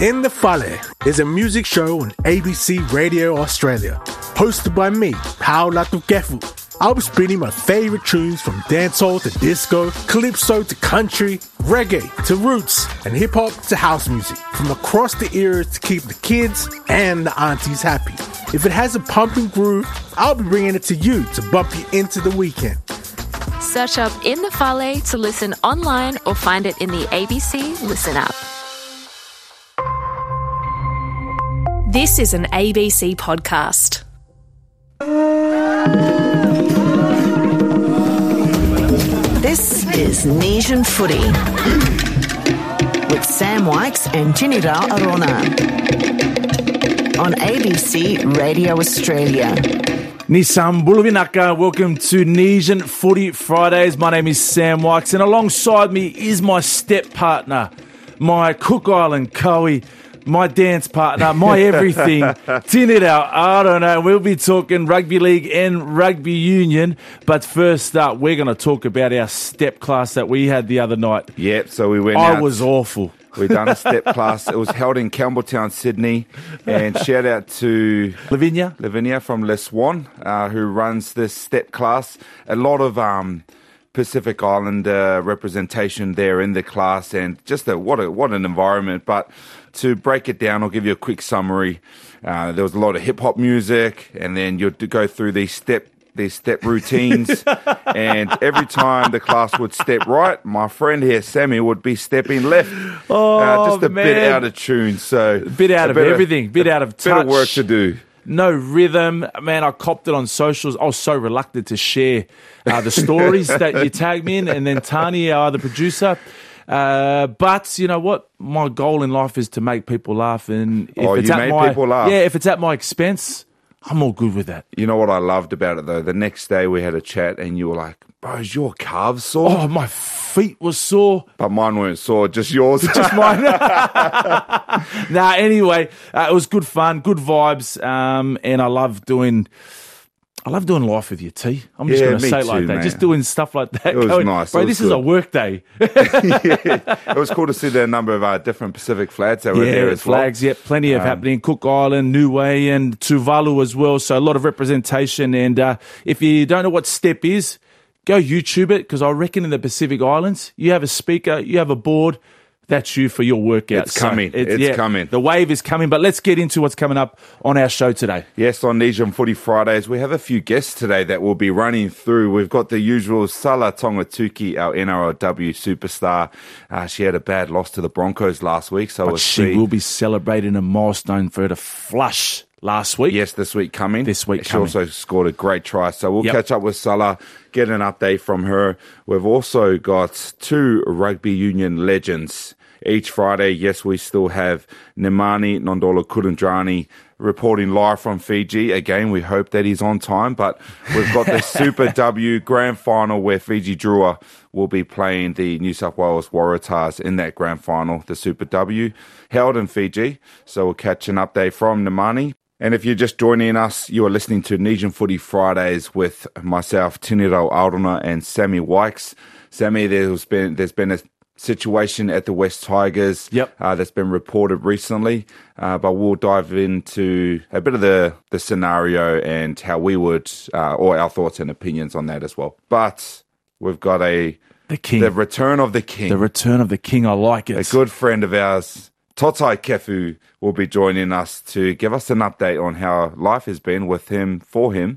In the Fale is a music show on ABC Radio Australia, hosted by me, Paula Tukefu. I'll be spinning my favorite tunes from dancehall to disco, calypso to country, reggae to roots, and hip-hop to house music, from across the eras to keep the kids and the aunties happy. If it has a pumping groove, I'll be bringing it to you to bump you into the weekend. Search up In the Fale to listen online or find it in the ABC Listen app. This is an ABC podcast. This is Nesian Footy with Sam Wykes and Tinira Arona on ABC Radio Australia. Nisam Bulubinaka, welcome to Nesian Footy Fridays. My name is Sam Wykes, and alongside me is my step partner, my Cook Island Cowie, my dance partner, my everything, Tinira Arona. We'll be talking rugby league and rugby union, but first up, we're going to talk about our step class that we had the other night. Yep, so we went I out. was awful. We done a step class. It was held in Campbelltown, Sydney. And shout out to Lavinia from Les Swan, who runs this step class. A lot of Pacific Islander representation there in the class, and just what an environment. But to break it down, I'll give you a quick summary. There was a lot of hip hop music, and then you'd go through these step routines, and every time the class would step right, my friend here, Sammy, would be stepping left. Just a bit out of tune. So a bit out of everything, bit out of touch. Bit of work to do. No rhythm. Man, I copped it on socials. I was so reluctant to share the stories that you tagged me in, and then Tani, the producer. But you know what? My goal in life is to make people laugh, and if people laugh. Yeah, if it's at my expense, I'm all good with that. You know what I loved about it though? The next day we had a chat, and you were like, "Bro, is your calves sore?" Oh, my feet were sore. But mine weren't sore, just yours. Just mine. Anyway, it was good fun, good vibes, and I love doing life with you, T. I'm just going to say it like that. Mate. Just doing stuff like that. It was nice. Bro, this is a work day. It was cool to see the number of different Pacific flags that were there as flags, well. Yeah, plenty of happening. Cook Island, Niue, and Tuvalu as well. So a lot of representation. And if you don't know what step is, go YouTube it, because I reckon in the Pacific Islands, you have a speaker, you have a board. That's you for your workout. It's coming. It's coming. The wave is coming, but let's get into what's coming up on our show today. Yes, on Nesian Footy Fridays, we have a few guests today that we'll be running through. We've got the usual Sala Tongatuki, our NRLW superstar. She had a bad loss to the Broncos last week. She will be celebrating a milestone for her to flush last week. Yes, this week coming. She also scored a great try. So we'll catch up with Salah, get an update from her. We've also got two rugby union legends. Each Friday, yes, we still have Nemani Nondola Kudandrani reporting live from Fiji. Again, we hope that he's on time, but we've got the Super W Grand Final where Fiji Drua will be playing the New South Wales Waratahs in that Grand Final, the Super W, held in Fiji. So we'll catch an update from Nemani. And if you're just joining us, you are listening to Nesian Footy Fridays with myself, Tiniro Arona, and Sammy Wykes. Sammy, there's been a situation at the West Tigers that's been reported recently, but we'll dive into a bit of the scenario and how we would, or our thoughts and opinions on that as well. But we've got the return of the king. The return of the king, I like it. A good friend of ours, Totai Kefu, will be joining us to give us an update on how life has been with him, for him,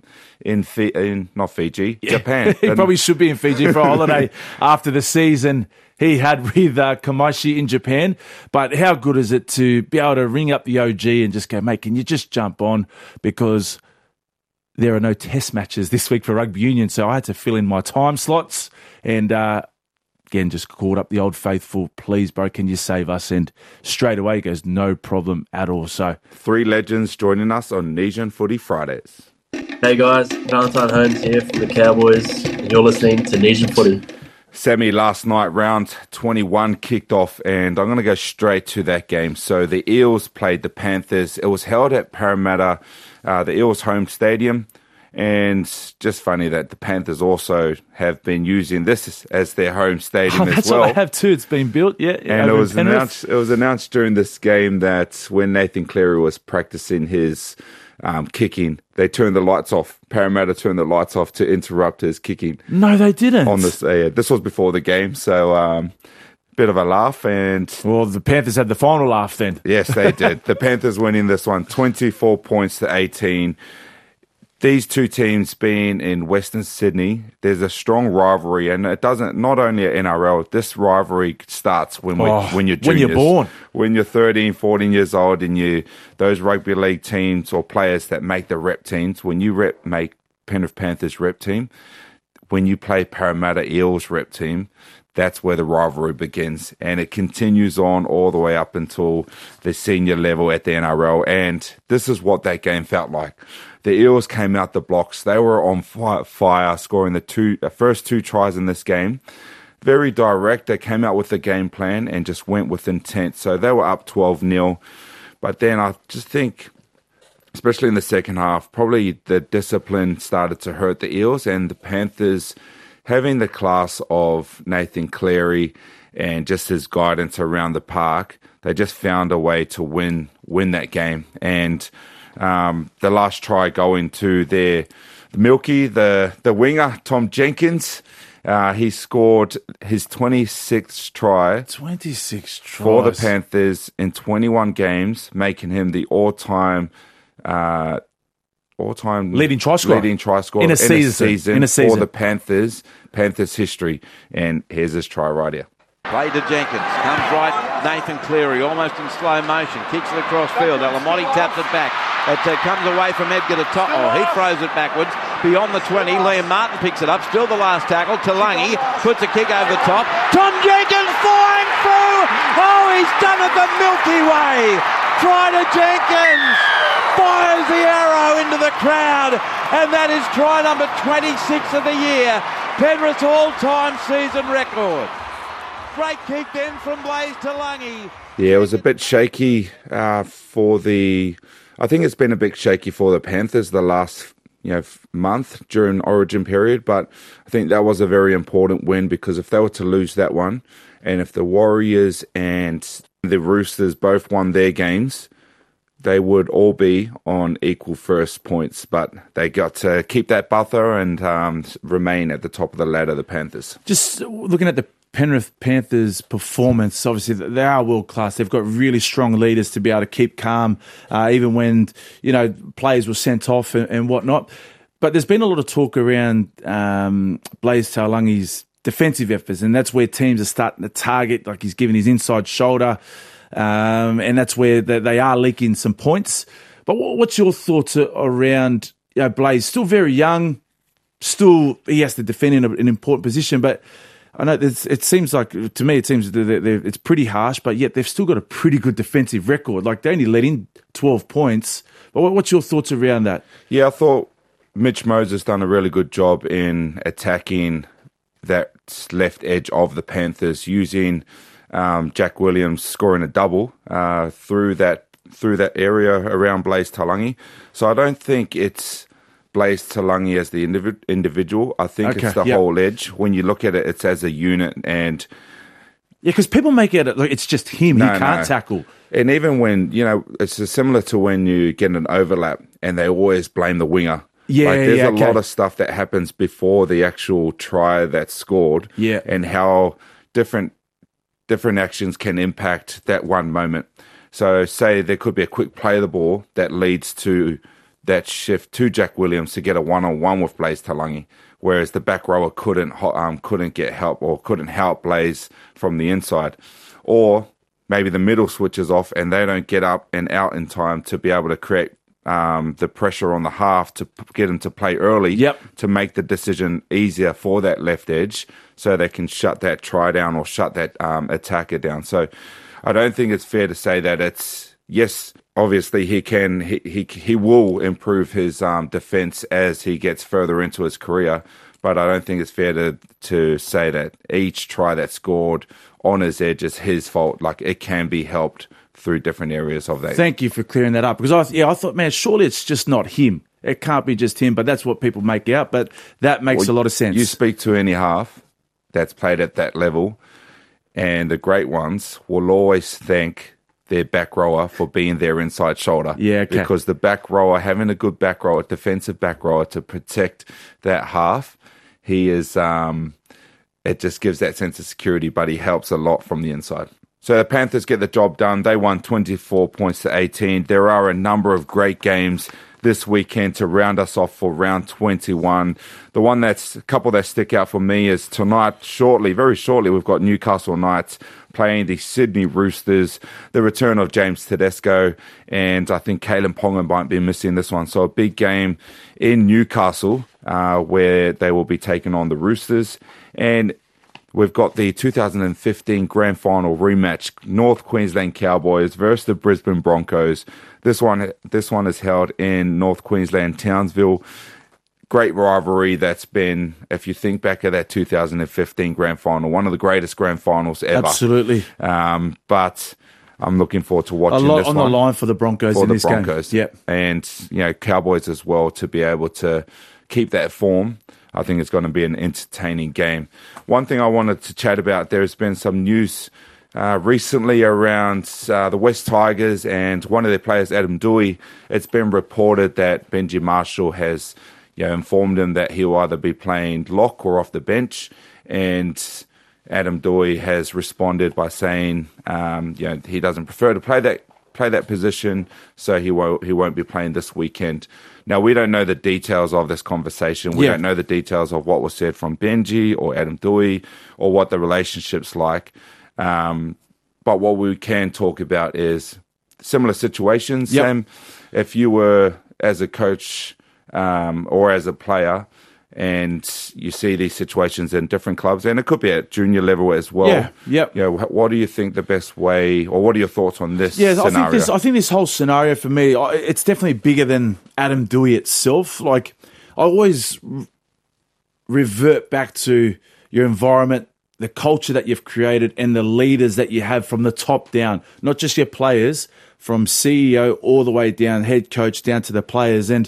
in not Fiji, Japan. He probably should be in Fiji for a holiday after the season he had with Kamaishi in Japan. But how good is it to be able to ring up the OG and just go, mate, can you just jump on? Because there are no test matches this week for rugby union, so I had to fill in my time slots. And again, just called up the old faithful, please, bro, can you save us? And straight away he goes, no problem at all. So three legends joining us on Nesian Footy Fridays. Hey guys, Valentine Holmes here from the Cowboys, and you're listening to Nesian Footy. Sammy, last night, round 21 kicked off, and I'm going to go straight to that game. So the Eels played the Panthers. It was held at Parramatta, the Eels' home stadium, And just funny that the Panthers also have been using this as their home stadium as well. That's what they have too. It's been built, And it was announced during this game that when Nathan Cleary was practicing his kicking, they turned the lights off. Parramatta turned the lights off to interrupt his kicking. No, they didn't. On this, this was before the game, so bit of a laugh. And well, the Panthers had the final laugh then. Yes, they did. The Panthers winning this one, 24 points to 18. These two teams being in Western Sydney, there's a strong rivalry, and it doesn't, not only at NRL, this rivalry starts when you're juniors. When you're born. When you're 13, 14 years old, and those rugby league teams or players that make the rep teams, when you make Penrith Panthers rep team, when you play Parramatta Eels rep team, that's where the rivalry begins. And it continues on all the way up until the senior level at the NRL. And this is what that game felt like. The Eels came out the blocks. They were on fire, scoring the first two tries in this game. Very direct. They came out with the game plan and just went with intent. So they were up 12-0. But then I just think, especially in the second half, probably the discipline started to hurt the Eels, and the Panthers, having the class of Nathan Cleary and just his guidance around the park, they just found a way to win that game. And the last try going to the Milky, the winger, Tom Jenkins, he scored his 26th try. 26 tries. For the Panthers in 21 games, making him the all-time leading try scorer in a season for the Panthers history. And here's his try right here. Play to Jenkins, comes right, Nathan Cleary, almost in slow motion, kicks it across field, Alamotti taps it back, it comes away from Edgar to top, he throws it backwards, beyond the 20, Liam Martin picks it up, still the last tackle, Talangi puts a kick over the top, Tom Jenkins flying through, he's done it the Milky Way, try to Jenkins, fires the arrow into the crowd, and that is try number 26 of the year, Penrith's all-time season record. Great kick then from Blaise Talangi. Yeah, it was a bit shaky I think it's been a bit shaky for the Panthers the last month during Origin period, but I think that was a very important win, because if they were to lose that one, and if the Warriors and the Roosters both won their games, they would all be on equal first points, but they got to keep that buffer and remain at the top of the ladder, the Panthers. Just looking at the Penrith Panthers' performance, obviously they are world class. They've got really strong leaders to be able to keep calm, even when players were sent off and whatnot. But there's been a lot of talk around Blaise Talangi's defensive efforts, and that's where teams are starting to target. Like, he's given his inside shoulder, and that's where they are leaking some points. But what's your thoughts around Blaise? Still very young, still he has to defend in an important position, but I know it seems like, to me, it's pretty harsh, but yet they've still got a pretty good defensive record. Like, they only let in 12 points. But what's your thoughts around that? Yeah, I thought Mitch Moses done a really good job in attacking that left edge of the Panthers, using Jack Williams scoring a double through that area around Blaise Talangi. So I don't think it's Blaise Talangi as the individual. I think it's the whole edge. When you look at it, it's as a unit. And yeah, because people make it like it's just him. He can't tackle. And even when, it's similar to when you get an overlap and they always blame the winger. Yeah, there's a lot of stuff that happens before the actual try that's scored. Yeah. And how different actions can impact that one moment. So say there could be a quick play of the ball that leads to that shift to Jack Williams to get a one-on-one with Blaise Talangi, whereas the back rower couldn't get help or couldn't help Blaise from the inside. Or maybe the middle switches off and they don't get up and out in time to be able to create the pressure on the half to get him to play early to make the decision easier for that left edge so they can shut that try down or shut that attacker down. So I don't think it's fair to say that it's, yes, obviously he will improve his defense as he gets further into his career, but I don't think it's fair to say that each try that's scored on his edge is his fault. Like, it can be helped through different areas of that. Thank you for clearing that up, because I thought, man, surely it's just not him. It can't be just him, but that's what people make out. But that makes a lot of sense. You speak to any half that's played at that level, and the great ones will always thank their back rower for being their inside shoulder. Yeah, okay. Because the back rower, having a good back rower, defensive back rower to protect that half, he is, it just gives that sense of security, but he helps a lot from the inside. So the Panthers get the job done. They won 24 points to 18. There are a number of great games this weekend to round us off for round 21. The one that's a couple that stick out for me is tonight, very shortly, we've got Newcastle Knights playing the Sydney Roosters. The return of James Tedesco, and I think Kalen Ponga might be missing this one. So a big game in Newcastle where they will be taking on the Roosters. And we've got the 2015 Grand Final rematch, North Queensland Cowboys versus the Brisbane Broncos. This one is held in North Queensland, Townsville. Great rivalry that's been, if you think back at that 2015 Grand Final, one of the greatest Grand Finals ever. Absolutely. But I'm looking forward to watching this one. A lot on the line for the Broncos in this game. Yep. And, Cowboys as well, to be able to keep that form. I think it's going to be an entertaining game. One thing I wanted to chat about, there's been some news recently around the West Tigers and one of their players, Adam Doueihi. It's been reported that Benji Marshall has informed him that he'll either be playing lock or off the bench. And Adam Doueihi has responded by saying he doesn't prefer to play that position, so he won't be playing this weekend. Now, we don't know the details of this conversation. We don't know the details of what was said from Benji or Adam Doueihi or what the relationship's like. But what we can talk about is similar situations. Yep. Sam, if you were as a coach or as a player and you see these situations in different clubs, and it could be at junior level as well. Yeah, yep. What do you think the best way, or what are your thoughts on this scenario? I think this whole scenario for me, it's definitely bigger than Adam Doueihi itself. Like, I always revert back to your environment, the culture that you've created, and the leaders that you have from the top down, not just your players, from CEO all the way down, head coach, down to the players. And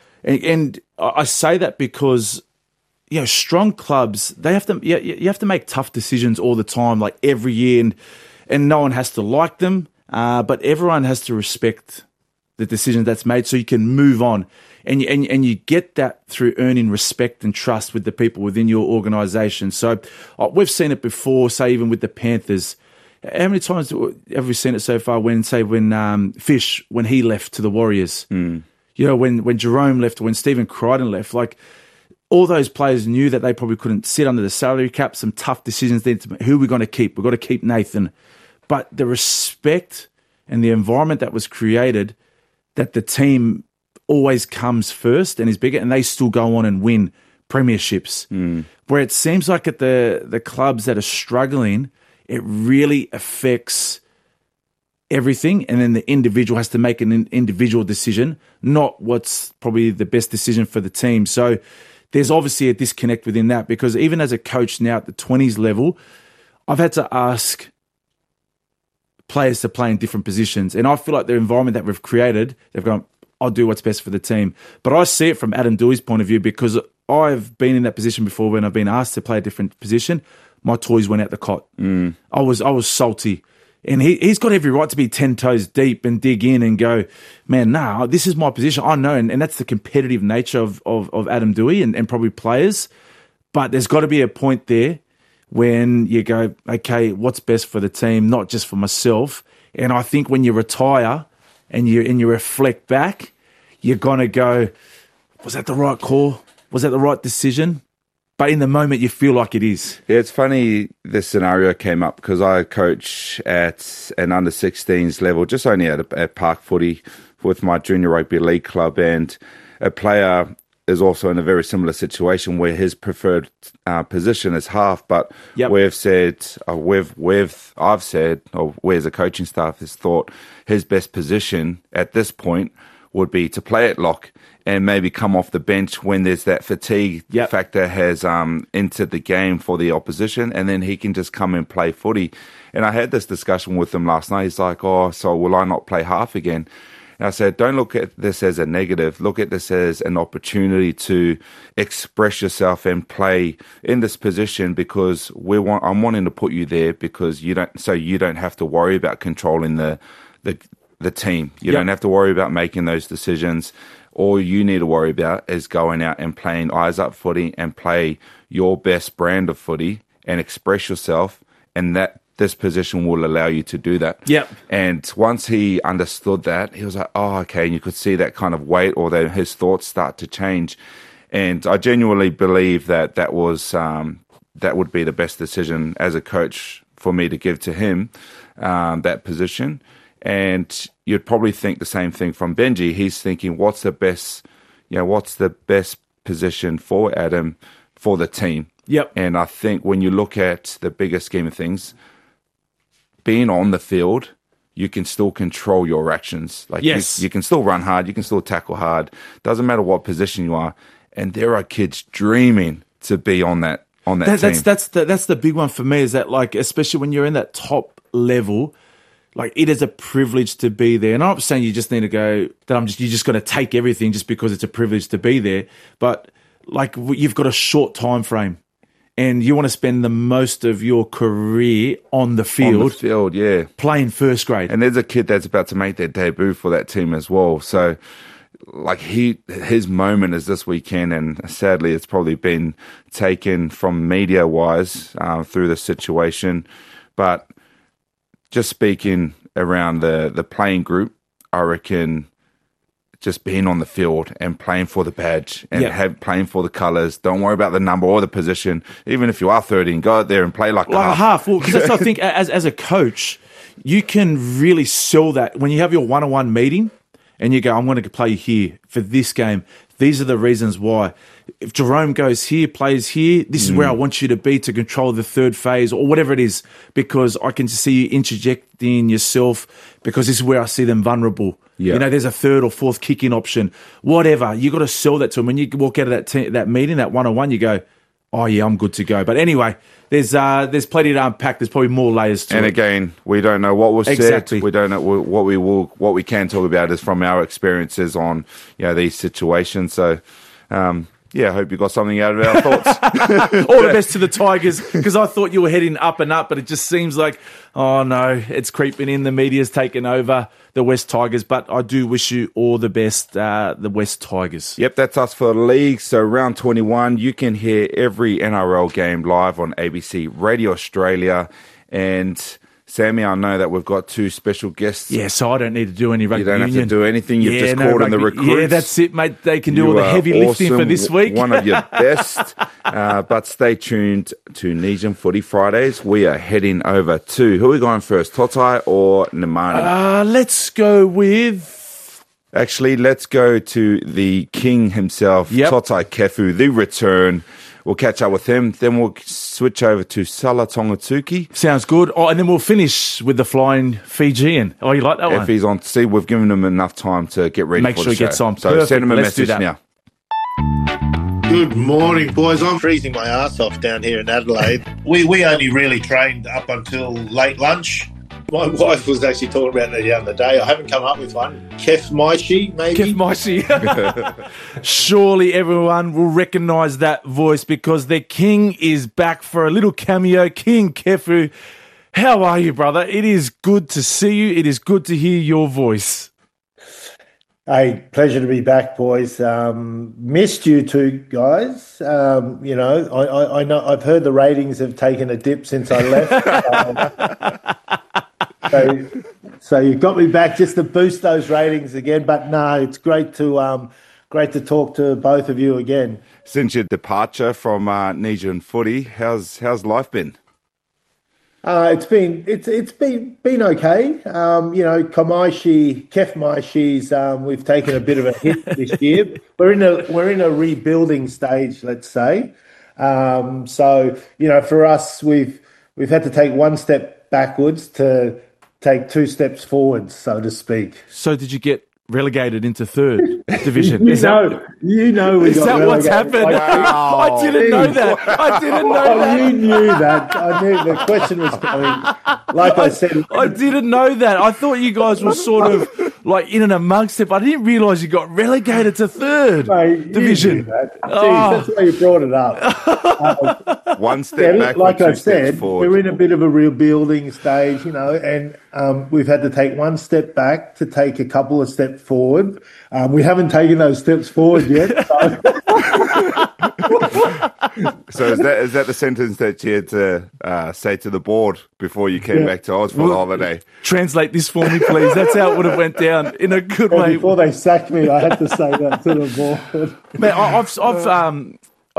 I say that because, strong clubs, they have to. You have to make tough decisions all the time, like every year, and no one has to like them, but everyone has to respect the decision that's made, so you can move on, and you get that through earning respect and trust with the people within your organisation. So we've seen it before, say even with the Panthers. How many times have we seen it so far? When Fish, when he left to the Warriors. When Jerome left, when Stephen Crichton left, like all those players knew that they probably couldn't sit under the salary cap, some tough decisions then to make. Who are we going to keep? We've got to keep Nathan. But the respect and the environment that was created, that the team always comes first and is bigger, and they still go on and win premierships. Where it seems like at the clubs that are struggling, it really affects everything, and then the individual has to make an individual decision, not what's probably the best decision for the team. So there's obviously a disconnect within that, because even as a coach now at the 20s level, I've had to ask players to play in different positions, and I feel like the environment that we've created, they've gone, I'll do what's best for the team. But I see it from Adam Doueihi's point of view, because I've been in that position before when I've been asked to play a different position. My toys went out the cot. I was salty. And he's got every right to be 10 toes deep and dig in and go, man, this is my position. I know, and that's the competitive nature of Adam Doueihi and probably players. But there's got to be a point there when you go, okay, what's best for the team, not just for myself. And I think when you retire and you reflect back, you're going to go, was that the right call? Was that the right decision? But in the moment, you feel like it is. Yeah, it's funny this scenario came up because I coach at an under-16s level, just only at Park Footy with my junior rugby league club, and a player is also in a very similar situation where his preferred position is half. But we've said, I've said, or we as a coaching staff has thought his best position at this point would be to play at lock and maybe come off the bench when there's that fatigue factor has entered the game for the opposition, and then he can just come and play footy. And I had this discussion with him last night. He's like, so will I not play half again? And I said, don't look at this as a negative. Look at this as an opportunity to express yourself and play in this position, because I'm wanting to put you there because you don't have to worry about controlling the team. You don't have to worry about making those decisions. All you need to worry about is going out and playing eyes up footy and play your best brand of footy and express yourself, and that this position will allow you to do that. Yep. And once he understood that, he was like, oh, okay. And you could see that kind of weight, or his thoughts start to change. And I genuinely believe that that would be the best decision as a coach for me to give to him, that position. And you'd probably think the same thing from Benji. He's thinking, what's the best position for Adam for the team? Yep. And I think when you look at the bigger scheme of things, being on the field, you can still control your actions. Like yes. You can still run hard, you can still tackle hard. Doesn't matter what position you are. And there are kids dreaming to be on that team. That's the big one for me, is that, like, especially when you're in that top level, like, it is a privilege to be there. And I'm not saying you just need to go, you're just going to take everything just because it's a privilege to be there. But, like, you've got a short time frame and you want to spend the most of your career on the field. On the field, yeah. Playing first grade. And there's a kid that's about to make their debut for that team as well. So, like, his moment is this weekend, and sadly it's probably been taken from media-wise through the situation. But just speaking around the playing group, I reckon just being on the field and playing for the badge and playing for the colours. Don't worry about the number or the position. Even if you are 13, go out there and play like a half. Well, because I think as a coach, you can really sell that when you have your one-on-one meeting and you go, I'm going to play here for this game. These are the reasons why. If Jerome goes here, plays here, this is where I want you to be to control the third phase or whatever it is, because I can see you interjecting yourself, because this is where I see them vulnerable. Yeah. You know, there's a third or fourth kicking option, whatever. You got to sell that to them. When you walk out of that meeting, that one-on-one, you go, oh yeah, I'm good to go. But anyway, there's plenty to unpack. There's probably more layers to it. And again, we don't know what was said. We don't know what we can talk about is from our experiences on, you know, these situations. So, yeah, I hope you got something out of our thoughts. All the best to the Tigers, because I thought you were heading up and up, but it just seems like, oh no, it's creeping in. The media's taken over the West Tigers, but I do wish you all the best, the West Tigers. Yep, that's us for the league. So round 21, you can hear every NRL game live on ABC Radio Australia. And Sammy, I know that we've got two special guests. Yeah, so I don't need to do any rugby union. You don't have to do anything. You've just called in the recruits. Yeah, that's it, mate. They can do all the heavy lifting for this week. One of your best. But stay tuned to Nijin Footy Fridays. We are heading over to, who are we going first, Totai or Nemani? Let's go with... Actually, let's go to the king himself, Totai Kefu, the return. We'll catch up with him. Then we'll switch over to Sala Tongatuki. Sounds good. Oh, and then we'll finish with the flying Fijian. Oh, you like that one? If he's on, see, we've given him enough time to get ready Make for sure the show. He gets on. So Perfect. send him a Let's message now. Good morning, boys. I'm freezing my ass off down here in Adelaide. We only really trained up until late lunch. My wife was actually talking about it the other day. I haven't come up with one. Kef Maishi, maybe? Kef Maishi. Surely everyone will recognise that voice, because the king is back for a little cameo. King Kefu, how are you, brother? It is good to see you. It is good to hear your voice. Hey, pleasure to be back, boys. Missed you two guys. You know, I know I've heard the ratings have taken a dip since I left. So you got me back just to boost those ratings again. But no, it's great to talk to both of you again. Since your departure from Nijin Footy, how's life been? It's been okay. You know, Kef Maishi's, we've taken a bit of a hit this year. We're in a rebuilding stage, let's say. So you know, for us, we've had to take one step backwards to take two steps forwards, so to speak. So did you get relegated into third division? Is that what's happened? Wow. I didn't know that. You knew that. I knew the question was coming. Like I said, I didn't know that. I thought you guys were sort of like in and amongst it. But I didn't realise you got relegated to third division. That's why you brought it up. One step back, like I said, forward. we're in a bit of a rebuilding stage, and we've had to take one step back to take a couple of steps forward. We haven't taken those steps forward yet. So is that the sentence that you had to say to the board before you came back to Oz for the holiday? Translate this for me, please. That's how it would have went down in a good way. Before they sacked me, I had to say that to the board. Man,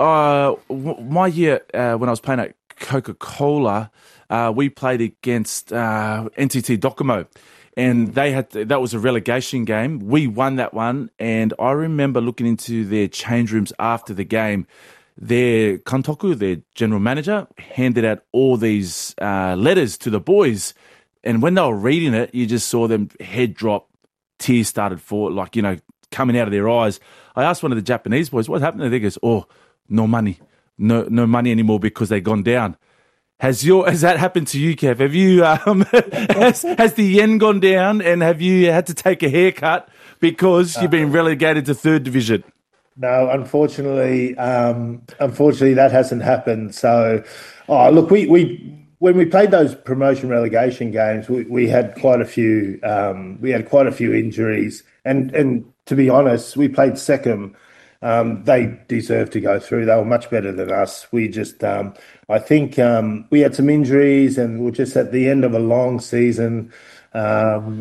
my year when I was playing at Coca-Cola, we played against NTT Docomo. And that was a relegation game. We won that one. And I remember looking into their change rooms after the game. Their Kantoku, their general manager, handed out all these letters to the boys. And when they were reading it, you just saw them head drop, tears started coming out of their eyes. I asked one of the Japanese boys, what happened? And they goes, no money. No money anymore because they've gone down. Has that happened to you, Kev? Have you has the yen gone down, and have you had to take a haircut because you've been relegated to third division? No, unfortunately that hasn't happened. So, look, we when we played those promotion relegation games, we had quite a few injuries, and to be honest, we played Seckham. They deserved to go through. They were much better than us. We just, I think we had some injuries and we're just at the end of a long season. So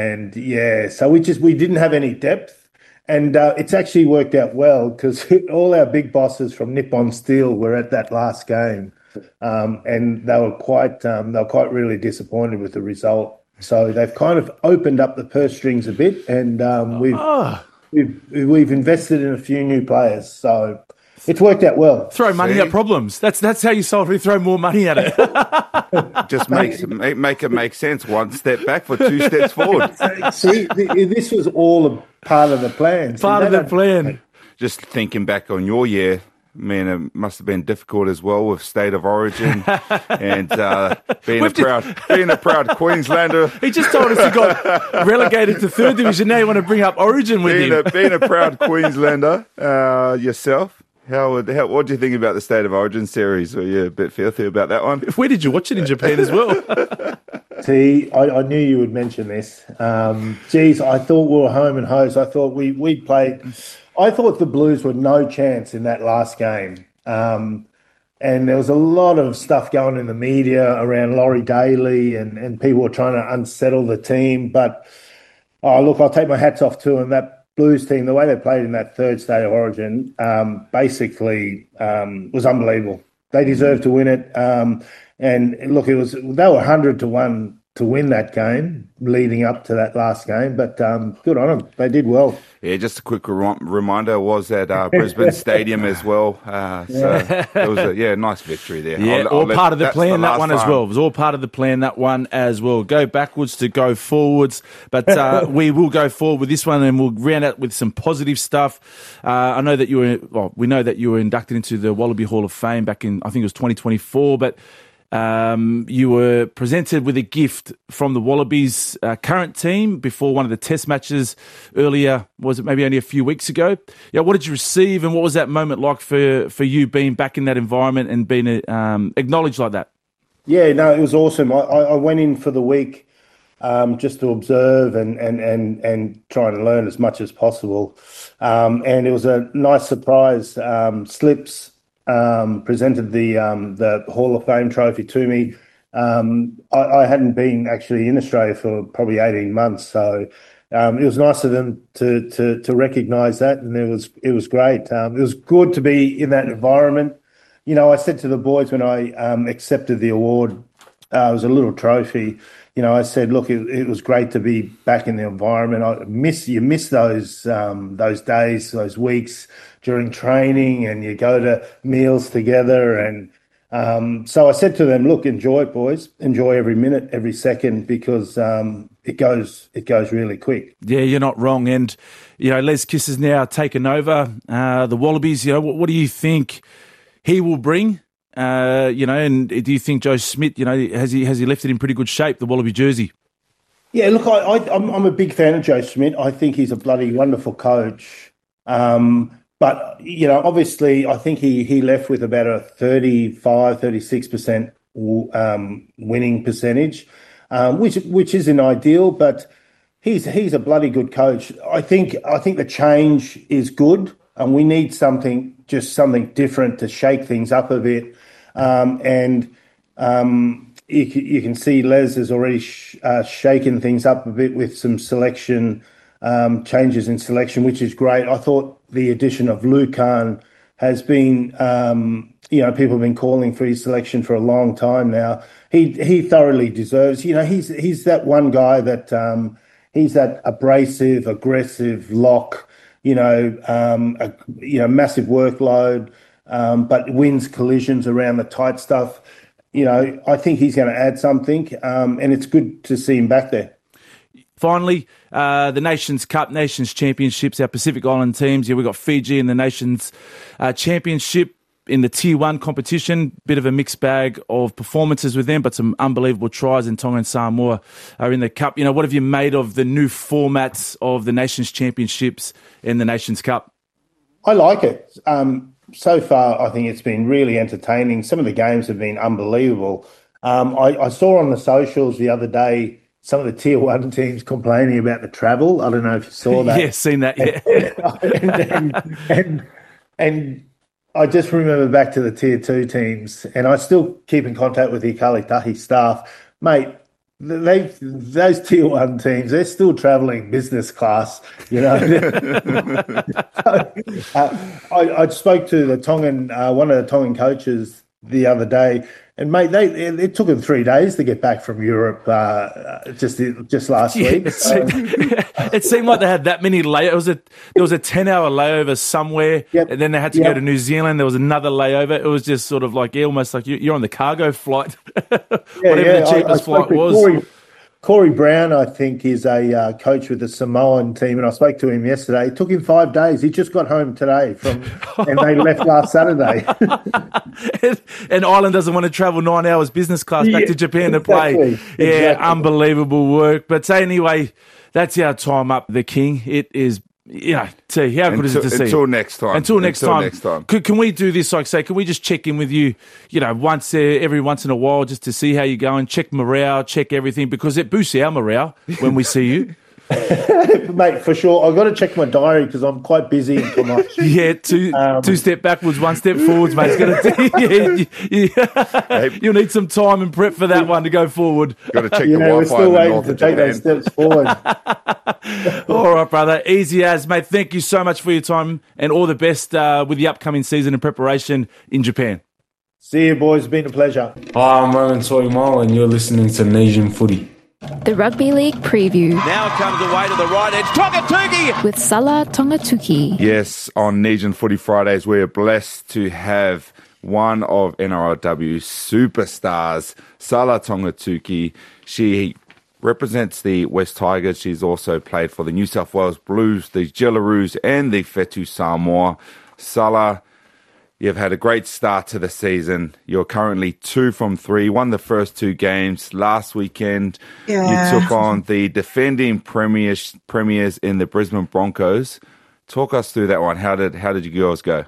we didn't have any depth. And it's actually worked out well because all our big bosses from Nippon Steel were at that last game. And they were quite really disappointed with the result. So they've kind of opened up the purse strings a bit, and We've invested in a few new players, so it's worked out well. Throw money at problems. That's how you solve it. Throw more money at it. Just make it make sense. One step back for two steps forward. See, this was all a part of the plan. Part of the plan. Just thinking back on your year, man, it must have been difficult as well with State of Origin and being a proud Queenslander. He just told us he got relegated to third division. Now you want to bring up Origin with him. Being a proud Queenslander yourself, what do you think about the State of Origin series? Were you a bit filthy about that one? Where did you watch it in Japan as well? See, I knew you would mention this. I thought we were home and hosed. I thought we played. I thought the Blues were no chance in that last game. And there was a lot of stuff going in the media around Laurie Daly and people were trying to unsettle the team. But, I'll take my hats off to them. That Blues team, the way they played in that third State of Origin, basically was unbelievable. They deserved to win it. And look, they were 100 to 1 to win that game leading up to that last game. But good on them. They did well. Yeah, just a quick reminder, was at Brisbane Stadium as well. So it was a nice victory there. Yeah, part of the plan, that one as well. It was all part of the plan, that one as well. Go backwards to go forwards. But we will go forward with this one and we'll round out with some positive stuff. I know that we know that you were inducted into the Wallaby Hall of Fame back in, I think it was 2024, but you were presented with a gift from the Wallabies current team before one of the test matches earlier, was it maybe only a few weeks ago? Yeah, what did you receive and what was that moment like for you being back in that environment and being acknowledged like that? Yeah, no, it was awesome. I went in for the week just to observe and try and learn as much as possible. And it was a nice surprise. Slips presented the Hall of Fame trophy to me. I hadn't been actually in Australia for probably 18 months, so it was nice of them to recognise that, and it was great. It was good to be in that environment. You know, I said to the boys when I accepted the award, it was a little trophy. You know, I said, look, it was great to be back in the environment. You miss those days, those weeks during training, and you go to meals together. And so I said to them, look, enjoy it, boys. Enjoy every minute, every second, because it goes really quick. Yeah, you're not wrong. And, you know, Les Kiss has now taken over the Wallabies. You know, what do you think he will bring? You know, and do you think Joe Schmidt, you know, has he left it in pretty good shape, the Wallaby jersey? Yeah, look, I'm a big fan of Joe Schmidt. I think he's a bloody wonderful coach. But, obviously, I think he left with about a 36% winning percentage, which isn't ideal, but he's a bloody good coach. I think the change is good, and we need something different to shake things up a bit. You can see Les has already shaken things up a bit with some selection changes in selection, which is great. I thought the addition of Lucan has been, people have been calling for his selection for a long time now. He thoroughly deserves. He's that one guy that he's that abrasive, aggressive lock. Massive workload, but wins collisions around the tight stuff. I think he's going to add something, and it's good to see him back there. Finally, the Nations Cup, Nations Championships, our Pacific Island teams. Yeah, we've got Fiji in the Nations Championship in the Tier 1 competition. Bit of a mixed bag of performances with them, but some unbelievable tries, and Tonga and Samoa are in the Cup. What have you made of the new formats of the Nations Championships and the Nations Cup? I like it. So far, I think it's been really entertaining. Some of the games have been unbelievable. I saw on the socials the other day some of the Tier 1 teams complaining about the travel. I don't know if you saw that. Yeah, seen that, yeah. and I just remember back to the Tier 2 teams, and I still keep in contact with the Ikali Tahi staff. Mate, those Tier 1 teams, they're still travelling business class, I spoke to the Tongan, one of the Tongan coaches the other day, and mate, it took them 3 days to get back from Europe just last week. It seemed like they had that many layovers. There was a 10-hour layover somewhere, and then they had to go to New Zealand. There was another layover. It was just sort of like almost like you're on the cargo flight, whatever the cheapest flight was. Corey Brown, I think, is a coach with the Samoan team, and I spoke to him yesterday. It took him 5 days. He just got home today and they left last Saturday. And Ireland doesn't want to travel 9 hours business class back to Japan to play. Exactly. Unbelievable work. But anyway, that's our time up, the King. It is... how good is it to see? Until next time. Can we do this, can we just check in with you, every once in a while just to see how you're going, check morale, check everything, because it boosts our morale when we see you. Mate, for sure. I've got to check my diary because I'm quite busy in Kamachi. Two step backwards, 1 step forwards, mate. You'll need some time and prep for that one to go forward. Got to check the Wi-Fi. We're still waiting to take those steps forward. All right, brother. Easy as, mate. Thank you so much for your time and all the best with the upcoming season and preparation in Japan. See you, boys. It's been a pleasure. Hi, I'm Rowan Toimole and you're listening to Nasian Footy. The Rugby League preview. Now comes away to the right edge. Tongatuki! With Salah Tongatuki. Yes, on Nasian Footy Fridays, we're blessed to have one of NRLW's superstars, Salah Tongatuki. She represents the West Tigers. She's also played for the New South Wales Blues, the Jillaroos, and the Whetu Samoa. Salah, you've had a great start to the season. You're currently 2 from 3, won the first 2 games. Last weekend, you took on the defending premiers in the Brisbane Broncos. Talk us through that one. How did you girls go?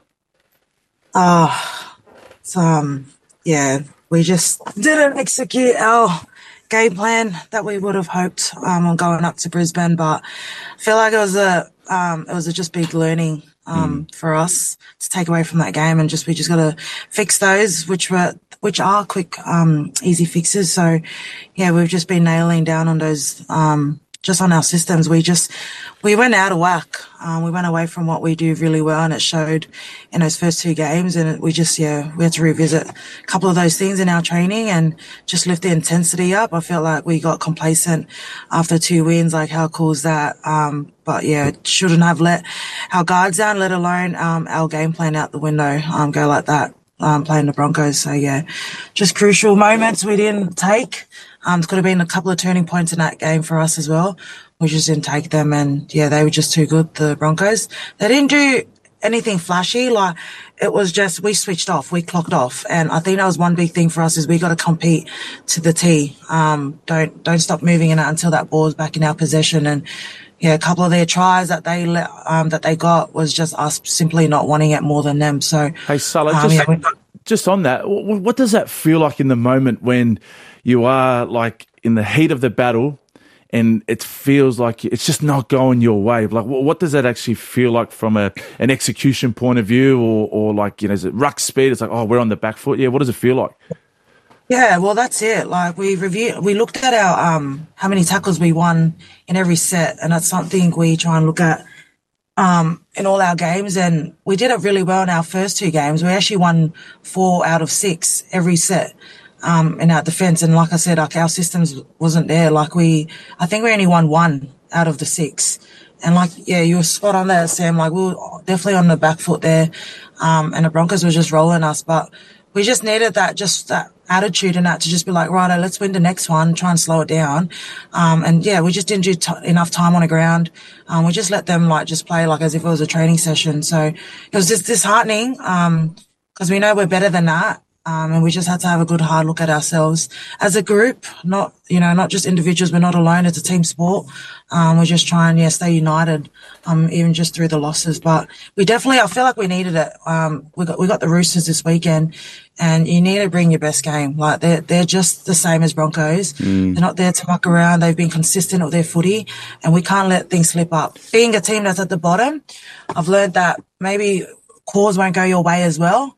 We just didn't execute our game plan that we would have hoped on going up to Brisbane, but I feel like it was a just big learning for us to take away from that game, and we just got to fix those, which are quick, easy fixes. So, we've just been nailing down on those, just on our systems. We went out of whack. We went away from what we do really well, and it showed in those first 2 games. And we had to revisit a couple of those things in our training and just lift the intensity up. I felt like we got complacent after 2 wins. Like, how cool is that? Shouldn't have let our guards down, let alone our game plan out the window, go like that, playing the Broncos. So, just crucial moments we didn't take. There could have been a couple of turning points in that game for us as well. We just didn't take them, and they were just too good, the Broncos. They didn't do anything flashy. Like, it was just, we switched off, we clocked off. And I think that was one big thing for us is we got to compete to the T. Don't stop moving in it until that ball's back in our possession. And yeah, a couple of their tries that they got was just us simply not wanting it more than them. So, hey, Salah, just on that, what does that feel like in the moment when you are like in the heat of the battle and it feels like it's just not going your way? Like, what does that actually feel like from an execution point of view, or like, you know, is it ruck speed? It's like, oh, we're on the back foot. Yeah, what does it feel like? Yeah, well, that's it. Like, we looked at our how many tackles we won in every set, and that's something we try and look at in all our games. And we did it really well in our first 2 games. We actually won 4 out of 6 every set in our defense. And like I said, like, our systems wasn't there. Like, I think we only won 1 out of the 6. And like, yeah, you were spot on there, Sam. Like, we were definitely on the back foot there. And the Broncos were just rolling us, but we just needed that attitude and that to just be like, right, let's win the next one, try and slow it down. And yeah, we just didn't do enough time on the ground. We just let them like just play like as if it was a training session. So it was just disheartening, because we know we're better than that. And we just had to have a good hard look at ourselves as a group, not just individuals. We're not alone. It's a team sport. We're just trying, stay united, even just through the losses. But I feel like we needed it. We got the Roosters this weekend, and you need to bring your best game. Like, they're just the same as Broncos. They're not there to muck around. They've been consistent with their footy, and we can't let things slip up. Being a team that's at the bottom, I've learned that maybe calls won't go your way as well.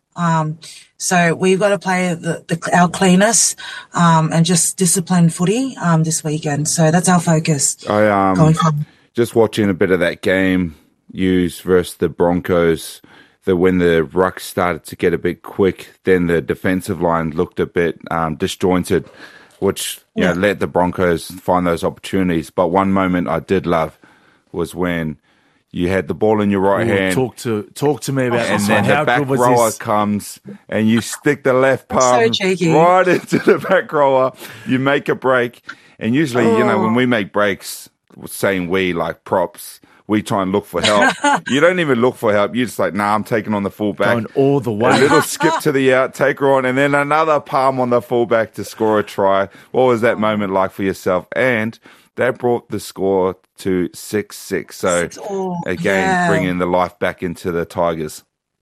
So we've got to play our cleanest, and just disciplined footy, this weekend. So that's our focus. Going forward. Just watching a bit of that game, Hughes versus the Broncos, when the ruck started to get a bit quick, then the defensive line looked a bit disjointed, which let the Broncos find those opportunities. But one moment I did love was when you had the ball in your right hand. Talk to me about and this. And then the back rower comes and you stick the left palm right into the back rower. You make a break. And usually, when we make breaks, saying we like props, we try and look for help. You don't even look for help. You're just like, nah, I'm taking on the fullback. Going all the way. A little skip to the out, take her on, and then another palm on the fullback to score a try. What was that moment like for yourself? And that brought the score to 6-6. So, again, bringing the life back into the Tigers.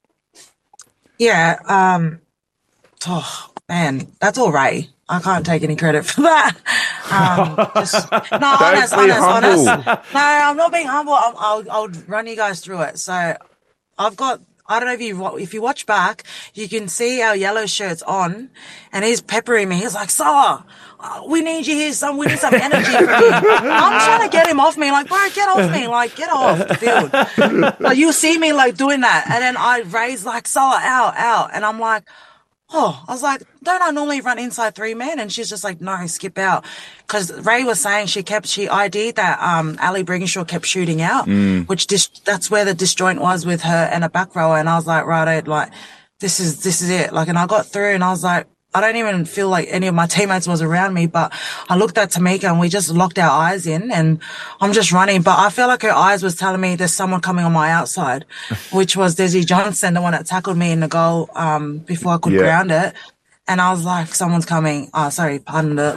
Yeah. Oh, man, that's all right. I can't take any credit for that. Honest. No, I'm not being humble. I'll run you guys through it. So I've got, I don't know if you watch back, you can see our yellow shirts on, and he's peppering me. He's like, Salah, we need you here. We need some energy from you. I'm trying to get him off me. Like, bro, get off me. Like, get off the field. Like, you see me like doing that. And then I raise like, Salah, out. And I'm like, I was like, don't I normally run inside 3 men? And she's just like, no, skip out. Because Ray was saying she ID'd that Ali Brigginshaw kept shooting out, which that's where the disjoint was with her and a back rower. And I was like, right, like, this is it. Like, and I got through and I was like, I don't even feel like any of my teammates was around me, but I looked at Tamika and we just locked our eyes in, and I'm just running. But I feel like her eyes was telling me there's someone coming on my outside, which was Desi Johnson, the one that tackled me in the goal before I could ground it. And I was like, someone's coming. Oh, sorry, pardon the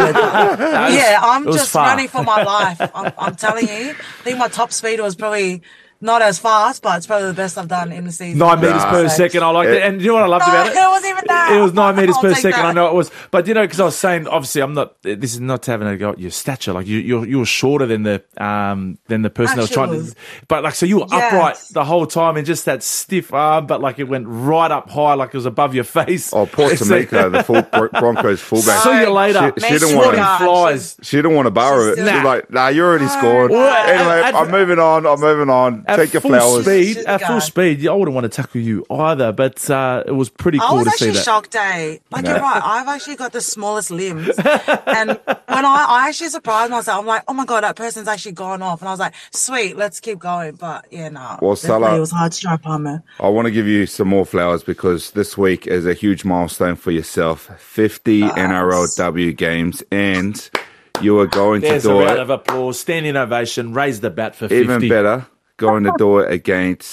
yeah, I'm just running for my life. I'm telling you. I think my top speed was probably not as fast, but it's probably the best I've done in the season. 9 metres per second. I liked it. And you know what I loved about it? It wasn't even that. It was 9 metres per second. I know it was. But, because I was saying, obviously, this is not having a go at your stature. Like, you were shorter than the person that was trying to. But, like, so you were upright the whole time and just that stiff arm, but, like, it went right up high, like it was above your face. Oh, poor Tamika, the Broncos fullback. See you later. She didn't want to. She didn't want to borrow it. She's like, nah, you already scored. Anyway, I'm moving on. Take your flowers. At full speed, I wouldn't want to tackle you either, but it was pretty cool to see that. I was actually shocked, Like, you're right. I've actually got the smallest limbs. And when I actually surprised myself, I'm like, oh my God, that person's actually gone off. And I was like, sweet, let's keep going. But yeah, no. Well, Salah, it was hard to try Palmer. I want to give you some more flowers because this week is a huge milestone for yourself. 50 NRLW games, and you are going to do it. There's a round of applause, standing ovation, raise the bat for 50. Even better. Going to do it against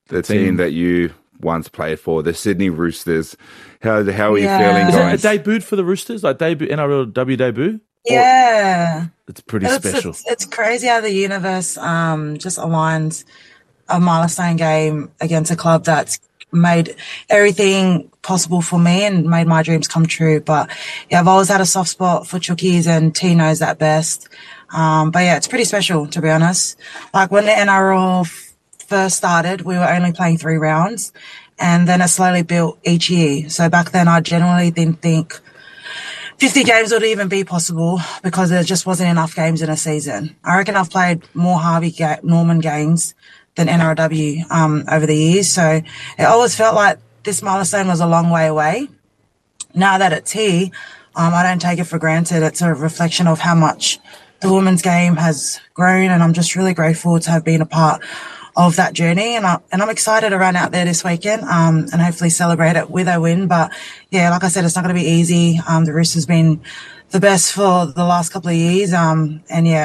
the team that you once played for, the Sydney Roosters. How are you feeling, Is guys? it a debut for the Roosters? Like NRLW debut? Yeah. It's pretty special. It's crazy how the universe just aligns a milestone game against a club that's made everything possible for me and made my dreams come true. But yeah, I've always had a soft spot for Chookies, and T knows that best. But yeah, it's pretty special, to be honest. Like when the NRL first started, we were only playing 3 rounds, and then it slowly built each year. So back then I generally didn't think 50 games would even be possible because there just wasn't enough games in a season. I reckon I've played more Harvey Norman games than NRLW over the years. So it always felt like this milestone was a long way away. Now that it's here, I don't take it for granted. It's a reflection of how much the women's game has grown, and I'm just really grateful to have been a part of that journey. And I'm excited to run out there this weekend and hopefully celebrate it with a win. But yeah, like I said, it's not going to be easy. The Roosters been the best for the last couple of years. And yeah,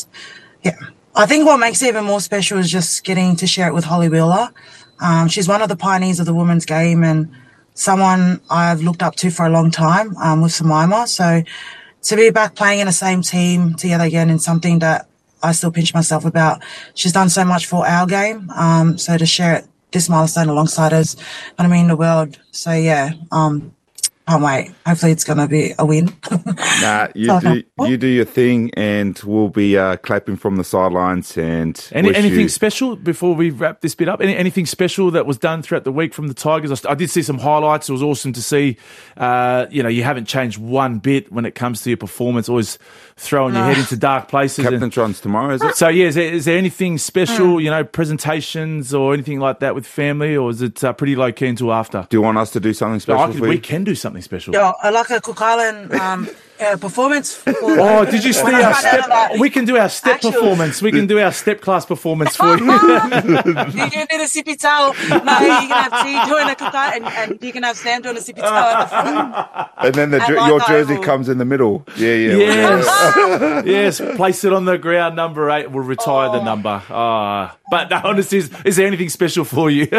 I think what makes it even more special is just getting to share it with Holly Wheeler. She's one of the pioneers of the women's game and someone I've looked up to for a long time with Samaima. So to be back playing in the same team together again is something that I still pinch myself about. She's done so much for our game. So to share this milestone alongside us, going to mean the world. So yeah, can't wait. Hopefully it's going to be a win. Nah, you do your thing, and we'll be clapping from the sidelines. And anything special before we wrap this bit up? Anything special that was done throughout the week from the Tigers? I did see some highlights. It was awesome to see. You haven't changed one bit when it comes to your performance. Always throwing your head into dark places. Captain John's tomorrow, is it? So yeah, is there anything special? Presentations or anything like that with family, or is it pretty low key until after? Do you want us to do something special? We can do something special. Yeah, I like a Cook Island performance. Did you see our step? We can do our step performance. We can do our step class performance for you. You can do the sippy towel. No, you can have T doing a Cook Island, and you can have Sam doing a sippy towel at the front. And then your jersey comes in the middle. Yeah. Yes. Yes. Place it on the ground. Number 8. We'll retire the number. But no, honestly, is there anything special for you?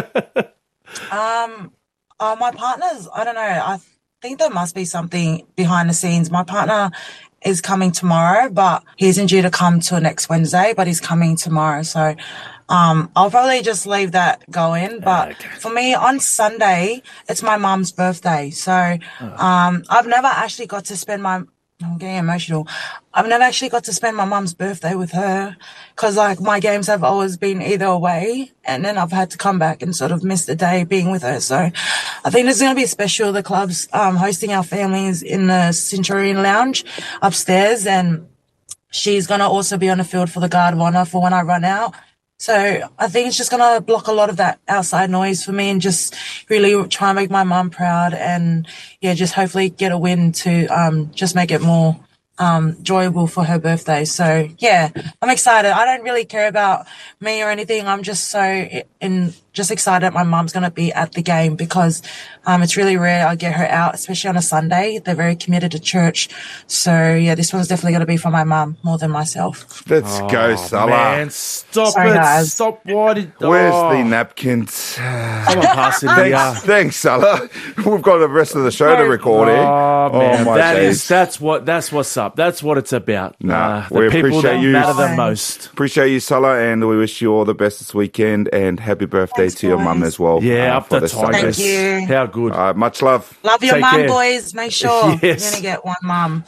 My partners, I don't know. I think there must be something behind the scenes. My partner is coming tomorrow, but he isn't due to come till next Wednesday, but he's coming tomorrow. So I'll probably just leave that going. But for me, on Sunday, it's my mum's birthday. So I've never actually got to spend I'm getting emotional. I've never actually got to spend my mum's birthday with her because, my games have always been either away and then I've had to come back and sort of miss the day being with her. So I think it's going to be special. The club's hosting our families in the Centurion Lounge upstairs, and she's going to also be on the field for the Guard of Honour for when I run out. So I think it's just going to block a lot of that outside noise for me and just really try and make my mum proud and, yeah, just hopefully get a win to just make it more enjoyable for her birthday. So, yeah, I'm excited. I don't really care about me or anything. I'm just just excited that my mum's going to be at the game because it's really rare I get her out, especially on a Sunday. They're very committed to church. So, yeah, this one's definitely going to be for my mum more than myself. Let's go, Salah. Man, stop Sorry, it. guys. Stop. Where's the napkins? Someone pass it here. Thanks, Salah. We've got the rest of the show to record here. Oh, man. my days. That's what's up. That's what it's about. We the people appreciate that you. matter the most. Appreciate you, Salah, and we wish you all the best this weekend and happy birthday to your mum as well. Yeah, up the Sunday. Tigers. Thank you. How good. Much love. Love your Take mum, care. boys. Make sure Yes. you're going to get one mum.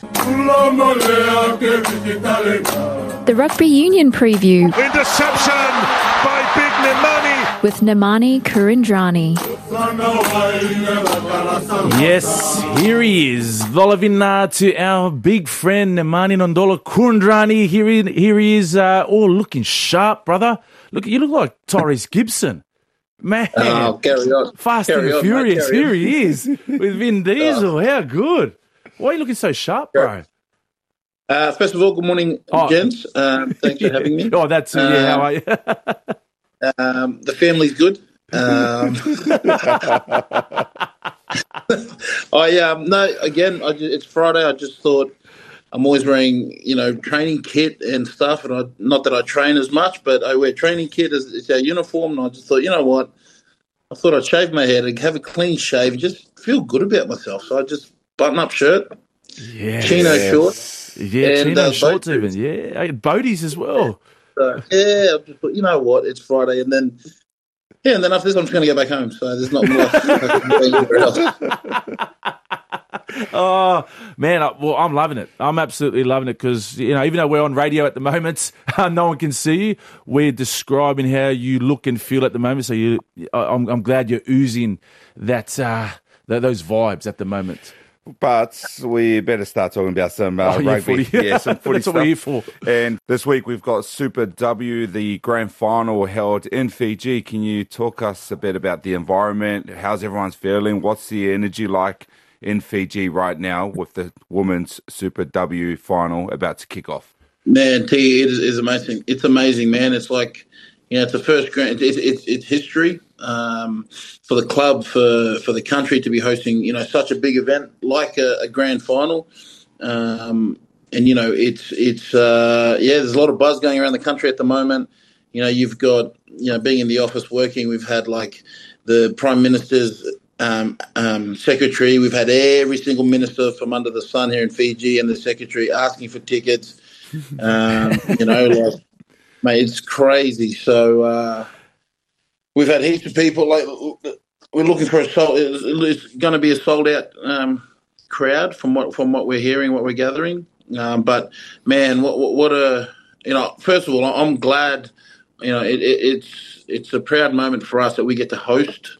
The Rugby Union preview Interception by Big Nemani. with Nemani Kurindrani. Yes, here he is. Volavina to our big friend Nemani Nondola Kurindrani. Here he is, all looking sharp, brother. You look like Tyrese Gibson. Man, carry on. Fast Carry and on, Furious. mate, carry Here he is with Vin Diesel. How good. Why are you looking so sharp, bro? First of all, good morning, gents. Thanks for having me. Oh, that's how are you? The family's good. It's Friday. I just thought I'm always wearing, training kit and stuff. And not that I train as much, but I wear training kit as it's our uniform. And I just thought, you know what? I thought I'd shave my head and have a clean shave and just feel good about myself. So I just button-up shirt, chino shorts. Yeah, chino shorts even. Yeah, boaties as well. So, I just thought, you know what? It's Friday. And then after this, I'm just going to go back home. So there's not much anywhere else. Oh, man, I'm loving it. I'm absolutely loving it because, even though we're on radio at the moment, no one can see you. We're describing how you look and feel at the moment. So I'm glad you're oozing those vibes at the moment. But we better start talking about some rugby. Yeah, some footy That's stuff. What we're here for. And this week we've got Super W, the grand final held in Fiji. Can you talk us a bit about the environment? How's everyone's feeling? What's the energy like in Fiji right now with the women's Super W final about to kick off? Man, T, it is amazing. It's amazing, man. It's like, it's the first grand. It's history for the club, for the country to be hosting, such a big event like a grand final. And there's a lot of buzz going around the country at the moment. You've got, being in the office working, we've had like the Prime Minister's secretary. We've had every single minister from under the sun here in Fiji and the secretary asking for tickets. Mate, it's crazy. So we've had heaps of people. Like, we're looking for it's going to be a sold out crowd from what we're hearing, what we're gathering. But man, what a first of all, I'm glad. It's a proud moment for us that we get to host.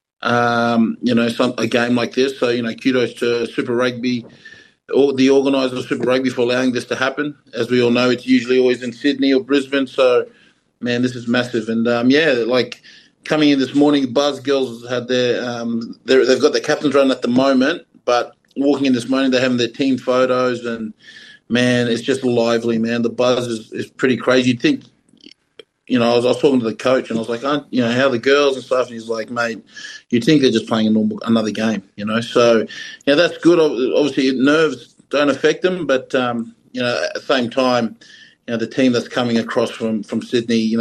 A game like this. So, kudos to Super Rugby, or the organisers of Super Rugby, for allowing this to happen. As we all know, it's usually always in Sydney or Brisbane. So, man, this is massive. And, coming in this morning, Buzz Girls had they've got their captain's run at the moment, but walking in this morning, they're having their team photos and, man, it's just lively, man. The buzz is pretty crazy. You'd think, I was talking to the coach and I was like, how are the girls and stuff? And he's like, mate, you'd think they're just playing another game, So, that's good. Obviously, nerves don't affect them, but, at the same time, the team that's coming across from Sydney,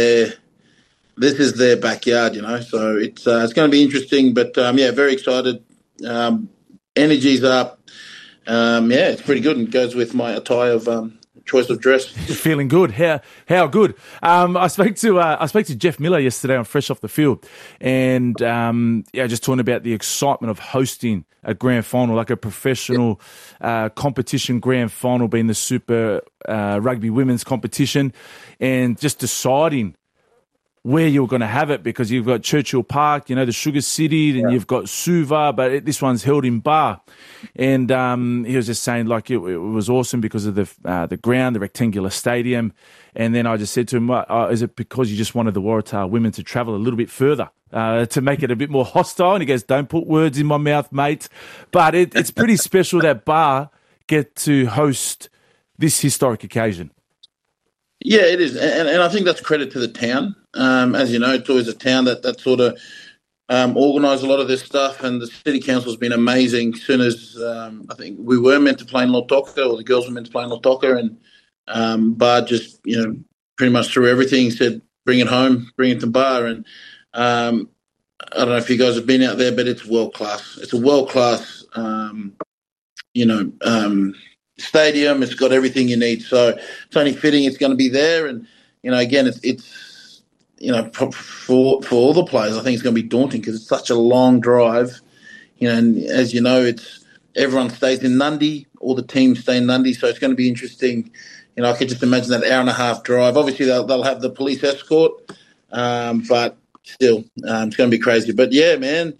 this is their backyard, So it's going to be interesting, but, very excited. Energy's up. It's pretty good and goes with my attire of choice of dress. Feeling good. How good? I spoke to Jeff Miller yesterday on Fresh Off the Field, and just talking about the excitement of hosting a grand final, like a professional competition grand final, being the Super Rugby Women's competition, and just deciding where you're going to have it, because you've got Churchill Park, the Sugar City, and you've got Suva, but this one's held in Bar. And he was just saying, like, it was awesome because of the ground, the rectangular stadium. And then I just said to him, is it because you just wanted the Waratah women to travel a little bit further to make it a bit more hostile? And he goes, don't put words in my mouth, mate. But it's pretty special that Bar get to host this historic occasion. Yeah, it is. And I think that's credit to the town. As you know, it's always a town that sort of organised a lot of this stuff, and the City Council has been amazing. As soon as I think we were meant to play in Lautoka, or the girls were meant to play in Lautoka, and Bar just, pretty much threw everything, said, bring it home, bring it to Bar. And I don't know if you guys have been out there, but it's world-class. It's a world-class, stadium. It's got everything you need, so it's only fitting it's going to be there. And again, it's for all the players, I think it's going to be daunting because it's such a long drive. And as you know, it's everyone stays in Nundy, all the teams stay in Nundy, so it's going to be interesting. I could just imagine that hour and a half drive. Obviously, they'll have the police escort, but still, it's going to be crazy. But yeah, man.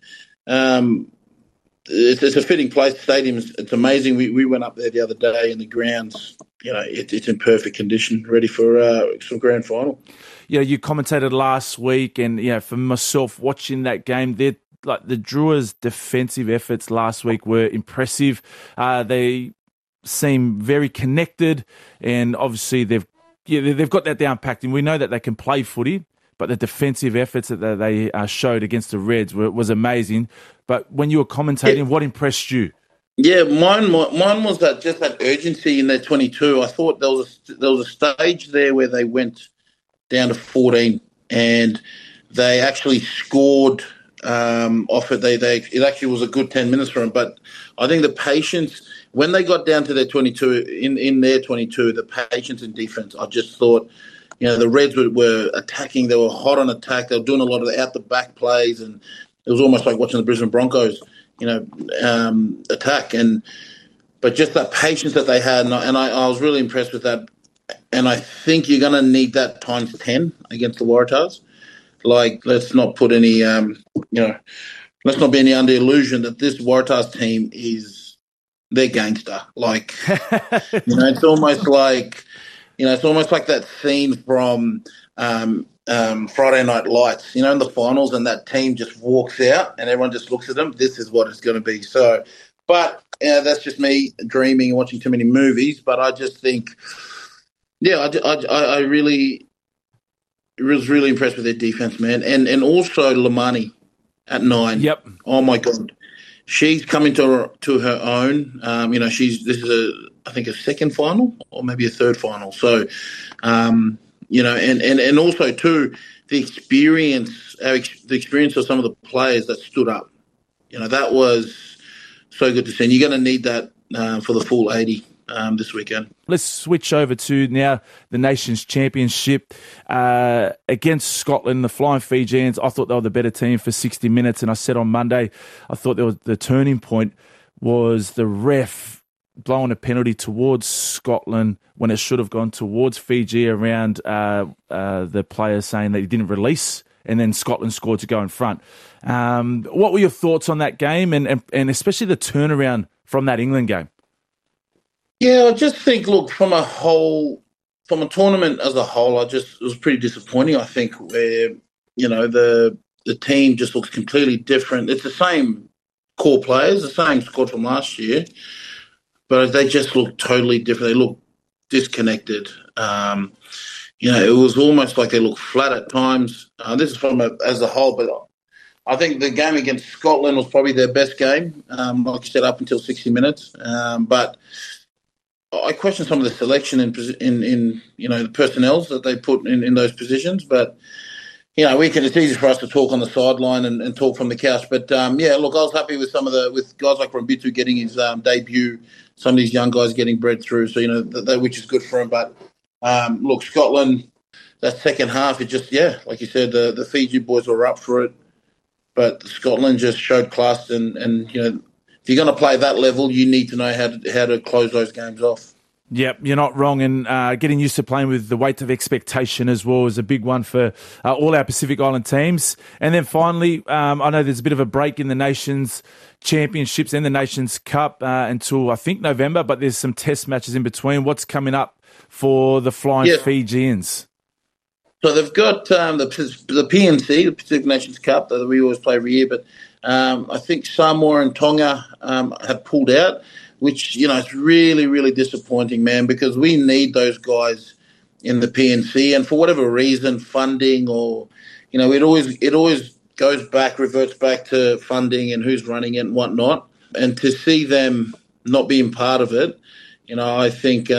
It's a fitting place. Stadium it's amazing. We went up there the other day, and the grounds, it's in perfect condition, ready for some grand final. Yeah, you commentated last week, and for myself watching that game, the Drewers' defensive efforts last week were impressive. They seem very connected, and obviously they've got that down packed, and we know that they can play footy. But the defensive efforts that they showed against the Reds was amazing. But when you were commentating, what impressed you? Yeah, mine was that urgency in their 22. I thought there was a stage there where they went down to 14 and they actually scored off it. It actually was a good 10 minutes for them. But I think the patience when they got down to their 22 in their 22, the patience in defense. I just thought, the Reds were attacking. They were hot on attack. They were doing a lot of out the back plays, and it was almost like watching the Brisbane Broncos, attack. But just that patience that they had, and I was really impressed with that. And I think you're going to need that times 10 against the Waratahs. Like, let's not put any, let's not be any under illusion that this Waratahs team they're gangster. Like, it's almost like, it's almost like that scene from Friday Night Lights, in the finals, and that team just walks out and everyone just looks at them. This is what it's going to be. So, but that's just me dreaming and watching too many movies. But I just think, I really was really impressed with their defense, man. And also Lamani at 9. Yep. Oh my God. She's coming to her own. This is I think a second final or maybe a third final. So, and also too, the experience of some of the players that stood up, that was so good to see. And you're going to need that for the full 80 this weekend. Let's switch over to now the Nations Championship against Scotland, the Flying Fijians. I thought they were the better team for 60 minutes, and I said on Monday, I thought the turning point was the ref blowing a penalty towards Scotland when it should have gone towards Fiji around the players saying that he didn't release, and then Scotland scored to go in front. What were your thoughts on that game and especially the turnaround from that England game? Yeah, I just think, look, from a tournament as a whole, it was pretty disappointing, I think, where, the team just looks completely different. It's the same core players, the same squad from last year, but they just look totally different. They look disconnected. It was almost like they look flat at times. This is as a whole, but I think the game against Scotland was probably their best game, like you said, up until 60 minutes. But I question some of the selection in the personnel that they put in those positions, but it's easy for us to talk on the sideline and talk from the couch. But look, I was happy with with guys like Rombitu getting his debut, some of these young guys getting bred through, so which is good for him. But look, Scotland, that second half, it just like you said, the Fiji boys were up for it, but Scotland just showed class and if you're going to play that level, you need to know how to close those games off. Yep, you're not wrong. And getting used to playing with the weight of expectation as well is a big one for all our Pacific Island teams. And then finally, I know there's a bit of a break in the Nations Championships and the Nations Cup until, I think, November, but there's some test matches in between. What's coming up for the Flying Fijians? So they've got the PNC, the Pacific Nations Cup, that we always play every year, but I think Samoa and Tonga have pulled out, which, it's really, really disappointing, man, because we need those guys in the PNC. And for whatever reason, funding or, it always reverts back to funding and who's running it and whatnot. And to see them not being part of it, I think,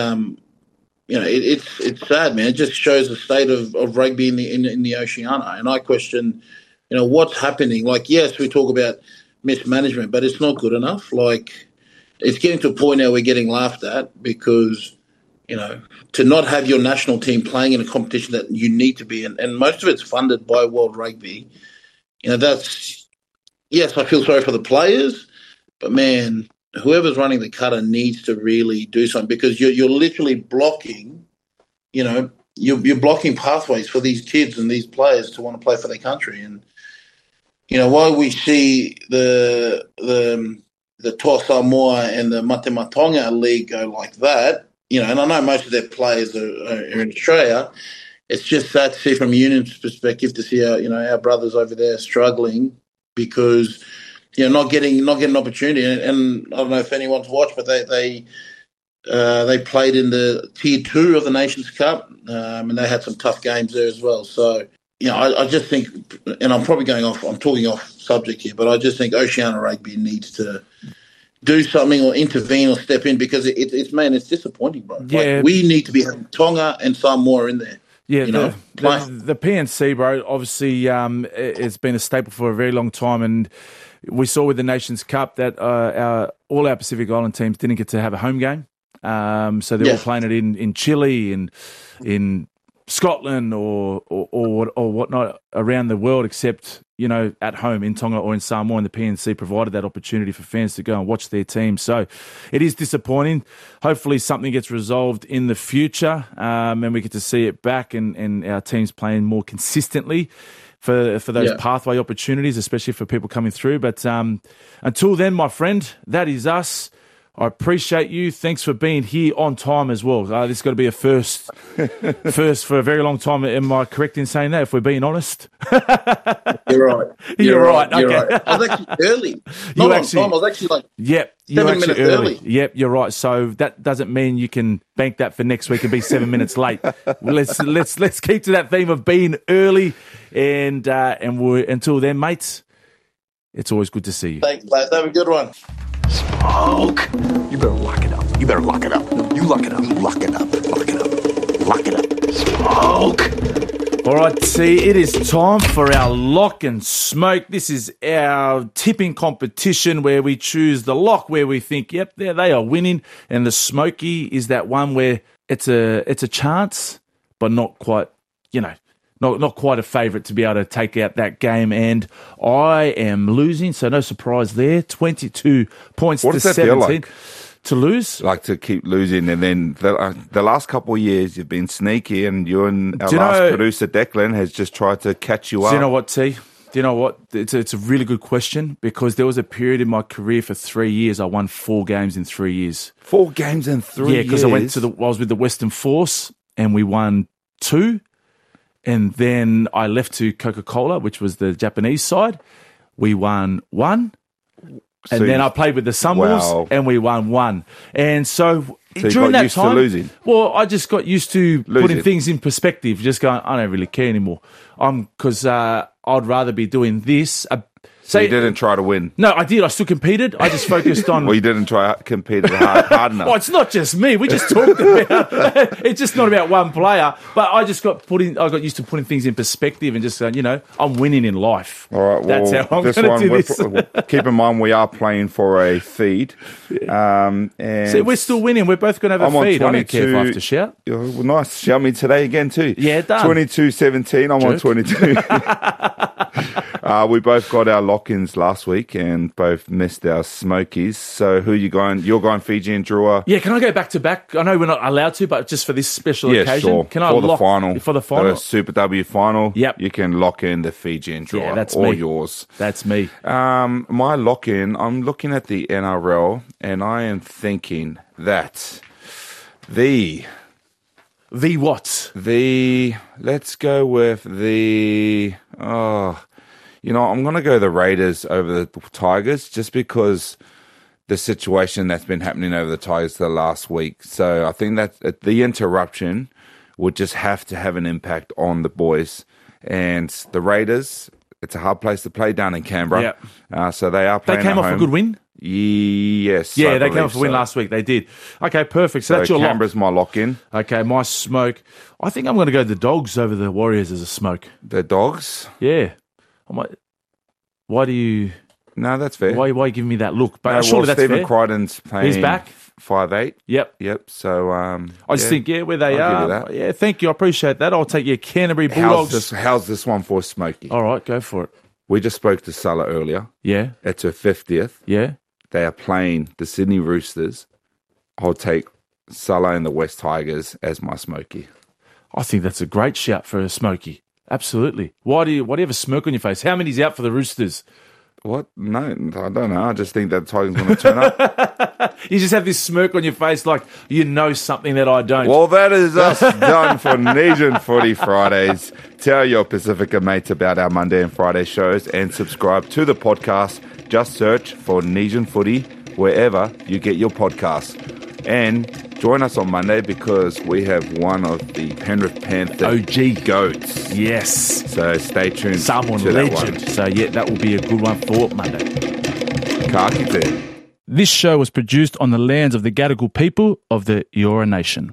it's sad, man. It just shows the state of rugby in the Oceania. And I question, what's happening? Like, yes, we talk about mismanagement, but it's not good enough. Like, it's getting to a point now we're getting laughed at because, to not have your national team playing in a competition that you need to be in, and most of it's funded by World Rugby, yes, I feel sorry for the players, but, man, whoever's running the cutter needs to really do something because you're literally blocking, you're blocking pathways for these kids and these players to want to play for their country. And, while we see the Toa Samoa and the Mate Matonga League go like that, and I know most of their players are in Australia, it's just sad to see from a union's perspective to see our brothers over there struggling because not getting an opportunity. And I don't know if anyone's watched, but they played in the Tier 2 of the Nations Cup, and they had some tough games there as well. So, I just think, and I'm talking off subject here, but I just think Oceania Rugby needs to do something or intervene or step in, because it's disappointing, bro. Yeah. Like, we need to be having Tonga and Samoa in there. Yeah, you know, the PNC, bro, obviously it's been a staple for a very long time, and we saw with the Nations Cup that all our Pacific Island teams didn't get to have a home game. So they're all playing it in Chile and in Scotland or whatnot around the world, except, you know, at home in Tonga or in Samoa, and the PNC provided that opportunity for fans to go and watch their team. So it is disappointing. Hopefully something gets resolved in the future, and we get to see it back and our teams playing more consistently for those pathway opportunities, especially for people coming through. But until then, my friend, that is us. I appreciate you. Thanks for being here on time as well. This has got to be a first for a very long time. Am I correct in saying that, if we're being honest? You're right. You're right. Okay. You're right. I was actually early. Not on time. I was actually like 7 minutes early. Yep, you're right. So that doesn't mean you can bank that for next week and be 7 minutes late. Let's keep to that theme of being early, and until then, mates, it's always good to see you. Thanks, lads. Have a good one. Smoke. You better lock it up. You better lock it up. No, you lock it up. Lock it up. Lock it up. Lock it up. Smoke. All right, T, it is time for our lock and smoke. This is our tipping competition where we choose the lock where we think, yep, there they are winning, and the smoky is that one where it's a chance, but not quite, you know, not quite a favourite to be able to take out that game. And I am losing, so no surprise there. 22 points to 17 like? To lose. Like to keep losing, and then the last couple of years you've been sneaky, and you and our last producer Declan has just tried to catch you up. Do you know what, T? Do you know what? It's a really good question, because there was a period in my career for 3 years I won 4 games in 3 years. 4 games in 3 years? Yeah, because I was with the Western Force and we won 2. And then I left to Coca-Cola, which was the Japanese side. We won 1. And then I played with the Sunwolves, and we won 1. And so during that time, to losing. Well, I just got used to putting things in perspective, just going, I don't really care anymore. Because I'd rather be doing this. So you didn't try to win? No, I did. I still competed. I just focused on... Well, you didn't try to compete hard enough. Well, it's not just me. We just talked about... It's just not about one player. But I just got used to putting things in perspective and just saying, you know, I'm winning in life. All right, that's how I'm going to do this. Keep in mind, we are playing for a feed. And see, we're still winning. We're both going to have a feed. I don't care if I have to shout. Well, nice. Shout me today again, too. Yeah, done. 22-17. I'm on 22. We both got our lock-ins last week and both missed our smokies. So who are you going? You're going Fiji and Drua. Yeah, can I go back to back? I know we're not allowed to, but just for this special occasion. Sure. Can I lock for the final? The Super W final. Yep. You can lock in the Fiji and Drua. Yeah, that's all me. yours. That's me. My lock-in, I'm looking at the NRL and I am thinking that what? Let's go with you know, I'm going to go the Raiders over the Tigers just because the situation that's been happening over the Tigers the last week. So I think that the interruption would just have to have an impact on the boys. And the Raiders, it's a hard place to play down in Canberra. Yep. So they are playing They came at off home. a good win? Yes. Yeah, they came off a win last week. They did. Okay, perfect. So that's your Canberra's my lock-in. Okay, my smoke. I think I'm going to go the Dogs over the Warriors as a smoke. The Dogs? Yeah. Why do you... No, that's fair. Why are you giving me that look? But no, surely that's Stephen fair. Crichton's playing. He's back? 5'8". Yep. So, I just think, where they I'll are. give you that. Yeah, thank you. I appreciate that. I'll take your Canterbury Bulldogs. How's this one for Smokey? All right, go for it. We just spoke to Salah earlier. Yeah. It's her 50th. Yeah. They are playing the Sydney Roosters. I'll take Salah and the West Tigers as my Smokey. I think that's a great shout for a Smokey. Absolutely. Why do you have a smirk on your face? How many's out for the Roosters? What? No, I don't know. I just think that Tigers going to turn up. You just have this smirk on your face like you know something that I don't. Well, that is us done for Nesian Footy Fridays. Tell your Pacifica mates about our Monday and Friday shows and subscribe to the podcast. Just search for Nesian Footy wherever you get your podcasts. And join us on Monday because we have one of the Penrith Panther OG goats. Yes. So stay tuned. Someone to legend. That one. So yeah, that will be a good one for Monday. Ka kite. This show was produced on the lands of the Gadigal people of the Eora Nation.